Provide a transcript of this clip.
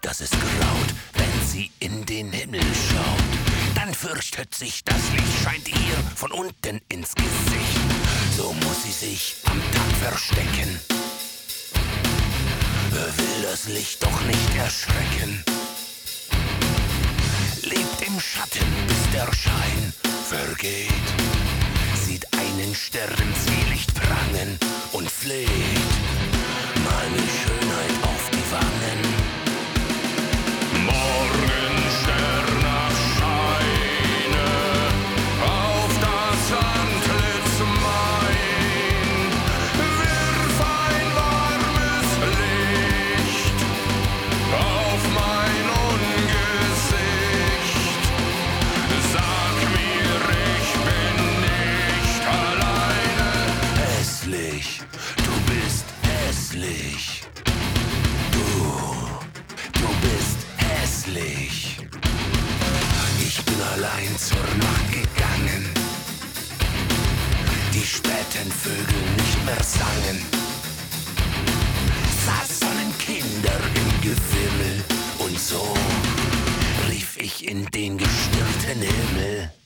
dass es graut, wenn sie in den Himmel schaut. Dann fürchtet sich, das Licht scheint ihr von unten ins Gesicht. So muss sie sich am Tag verstecken. Will das Licht doch nicht erschrecken. Lebt im Schatten, bis der Schein vergeht. Sieht einen Sternenzwielicht prangen und fleht meine Schönheit auf die Wangen. Morgensterne scheine auf das Antlitz mein. Wirf ein warmes Licht auf mein Ungesicht. Sag mir, ich bin nicht alleine. Hässlich, du bist hässlich. Du bist hässlich. Ich bin allein zur Nacht gegangen. Die späten Vögel nicht mehr sangen. Saßen Kinder im Gewimmel und so rief ich in den gestirnten Himmel.